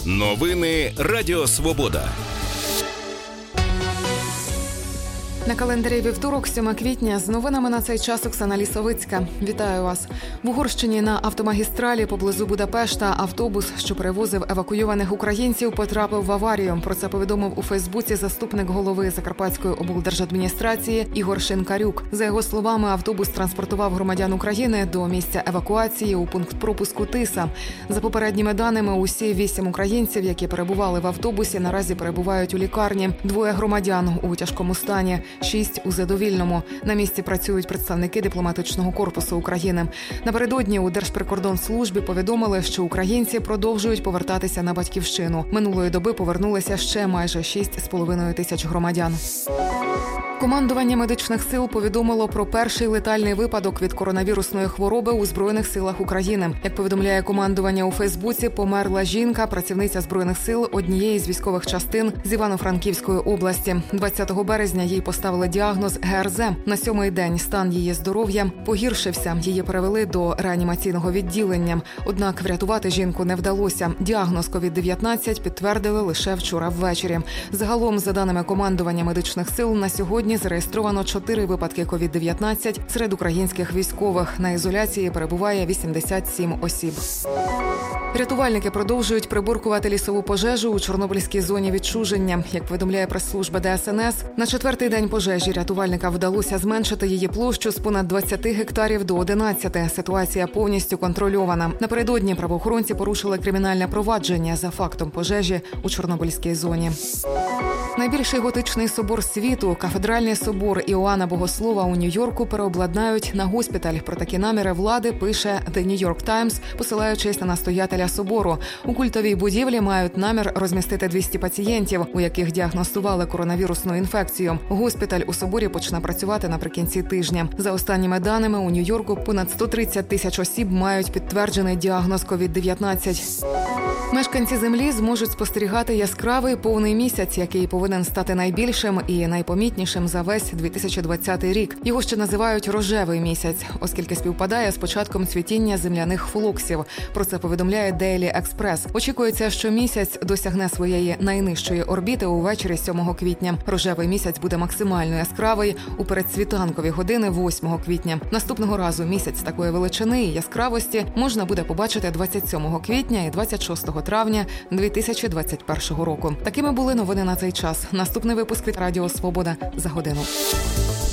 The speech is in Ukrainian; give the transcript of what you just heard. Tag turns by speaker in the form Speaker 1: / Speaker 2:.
Speaker 1: Новини Радіо Свобода.
Speaker 2: На календарі вівторок, 7 квітня. З новинами на цей час Оксана Лісовицька. Вітаю вас. В Угорщині на автомагістралі поблизу Будапешта автобус, що перевозив евакуйованих українців, потрапив в аварію. Про це повідомив у Фейсбуці заступник голови Закарпатської облдержадміністрації Ігор Шинкарюк. За його словами, автобус транспортував громадян України до місця евакуації у пункт пропуску Тиса. За попередніми даними, усі 8 українців, які перебували в автобусі, наразі перебувають у лікарні. 2 громадян у тяжкому стані. 6 у задовільному. На місці працюють представники дипломатичного корпусу України. Напередодні у Держприкордонслужбі повідомили, що українці продовжують повертатися на батьківщину. Минулої доби повернулися ще майже 6,5 тисяч громадян. Командування медичних сил повідомило про перший летальний випадок від коронавірусної хвороби у Збройних силах України. Як повідомляє командування у Фейсбуці, померла жінка, працівниця Збройних сил однієї з військових частин з Івано-Франківської області. 20 березня їй поставили діагноз ГРЗ. На 7-й день стан її здоров'я погіршився. Її перевели до реанімаційного відділення. Однак врятувати жінку не вдалося. Діагноз COVID-19 підтвердили лише вчора ввечері. Загалом, за даними командування медичних сил, на сьогодні зареєстровано 4 випадки COVID-19 серед українських військових. На ізоляції перебуває 87 осіб. Рятувальники продовжують приборкувати лісову пожежу у Чорнобильській зоні відчуження. Як повідомляє прес-служба ДСНС, на 4-й день пожежі рятувальникам вдалося зменшити її площу з понад 20 гектарів до 11. Ситуація повністю контрольована. Напередодні правоохоронці порушили кримінальне провадження за фактом пожежі у Чорнобильській зоні. Найбільший готичний собор світу, кафедральний собор Іоанна Богослова у Нью-Йорку, переобладнають на госпіталь. Про такі наміри влади пише The New York Times, посилаючись на настоятеля собору. У культовій будівлі мають намір розмістити 200 пацієнтів, у яких діагностували коронавірусну інфекцію. Госпіталь у соборі почне працювати наприкінці тижня. За останніми даними, у Нью-Йорку понад 130 тисяч осіб мають підтверджений діагноз COVID-19. Мешканці Землі зможуть спостерігати яскравий повний місяць, який повинен стати найбільшим і найпомітнішим за весь 2020 рік. Його ще називають «рожевий місяць», оскільки співпадає з початком цвітіння земляних флоксів. Про це повідомляє Daily Express. Очікується, що місяць досягне своєї найнижчої орбіти увечері 7 квітня. Рожевий місяць буде максимально яскравий у передсвітанкові години 8 квітня. Наступного разу місяць такої величини і яскравості можна буде побачити 27 квітня і 26 травня 2021 року. Такими були новини на цей час. Наступний випуск від Радіо Свобода за годину.